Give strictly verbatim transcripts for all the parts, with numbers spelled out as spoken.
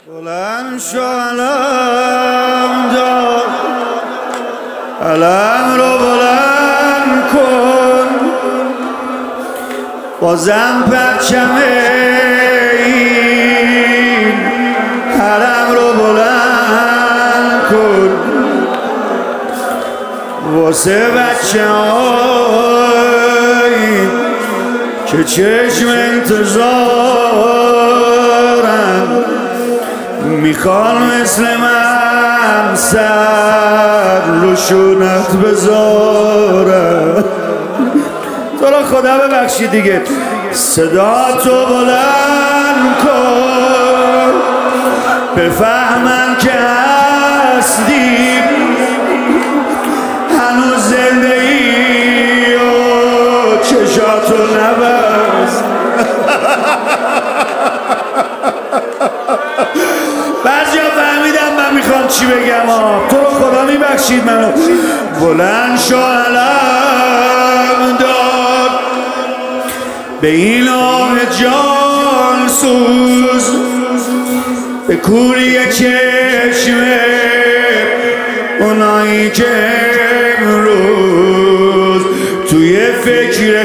بلند شو علم دار، علم رو بلند کن، بازم پرچم این علم رو بلند کن واسه بچه هایی که چشم انتظارن، میخوان مثل من سر رو شونت بذارن. تو رو خدا ببخشید دیگه، صدا تو بلند کن بفهمن که هستی هنوز زنده ای و چشاتو نبست. بعضی ها فهمیدم من میخوام چی بگم ها. تو رو خدا میبخشید منو. بلند شو علم دار به این آه جان سوز، به کوری چشمه اونایی که امروز توی فکر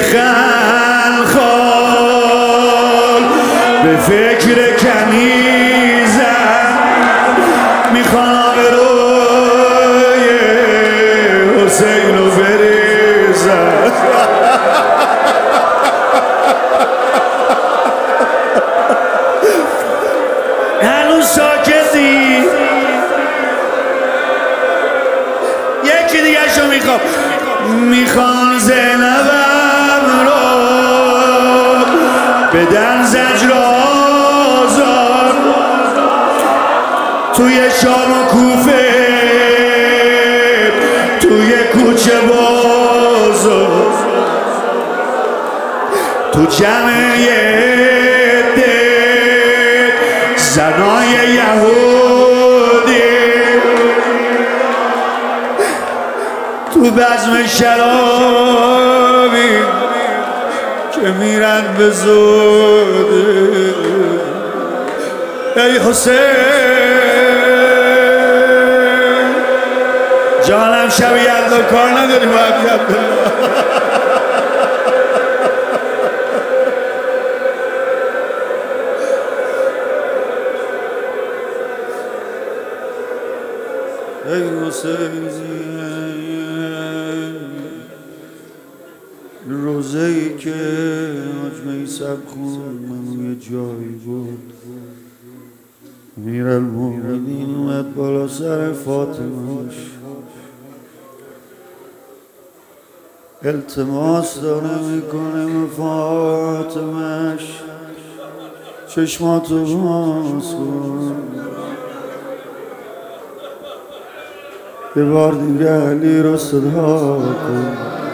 خلخال به فکر کنیزن میخوان آبروی حسین رو بریزن. هنوز ساکتی؟ یکی دیگه شو میخوام. میخوان زینبم رو بدن زجر آزار توی شام و کوفه توی کوچه بازار تو جمعه زنای یهودی تو بزم شرابی که میرن به زوده. ای حسین جانم شب یلدا کار نداری باید بیاد بلا. ای حسین روزه ای که حاج میثم خون منو یه جایی بود، امیرالمومنین اومد بالا سر فاطمه‌اش التماس داره میکنه به فاطمه‌اش چشماتو باز کن، یه بار دیگه علی رو صدا کن.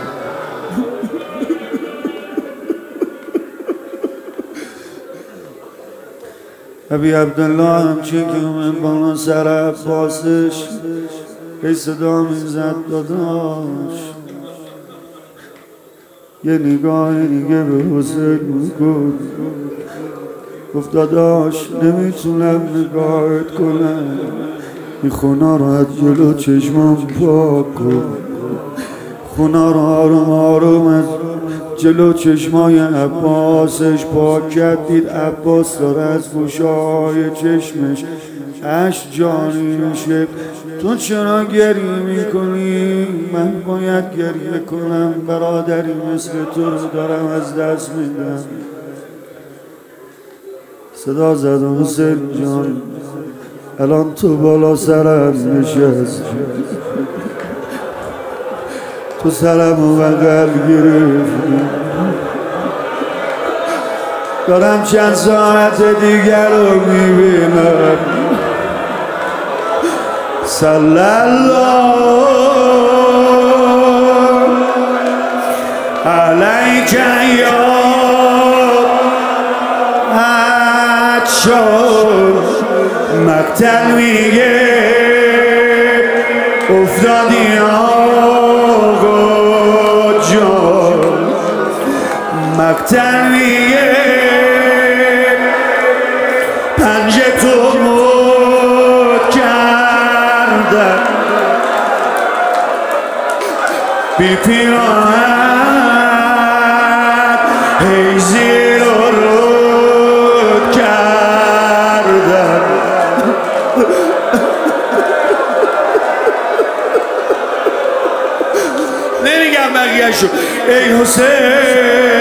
ابی عبدالله همچه که اومد بالا سر عباسش ای صدا میزد داداش، یه نگاه دیگه به حسین میکن. گفت داداش نمیتونم نگاهت کنم، این خونه رو از جلو چشمم پاک کن، خونه رو آروم آروم از جلو چشمای عباسش پاک کرد. دید عباس داره از گوشه‌های چشمش اشک جاری میشه. تو چرا گریه میکنی؟ من باید گریه کنم، برادری مثل تو رو دارم از دست میدم. صدا زد حسین جان الان تو بالا سرم نشست، تو سرم و بغل گرفتی، دارم چند ساعت دیگر رو میبینم. صلی الله علیک یا حجاج. مقتل میگه افتادی آقا جان، مقتل میگه پنجه تو بی پیراهن هی زیر و رود کردن. نمیگم بقیه شو. ای حسین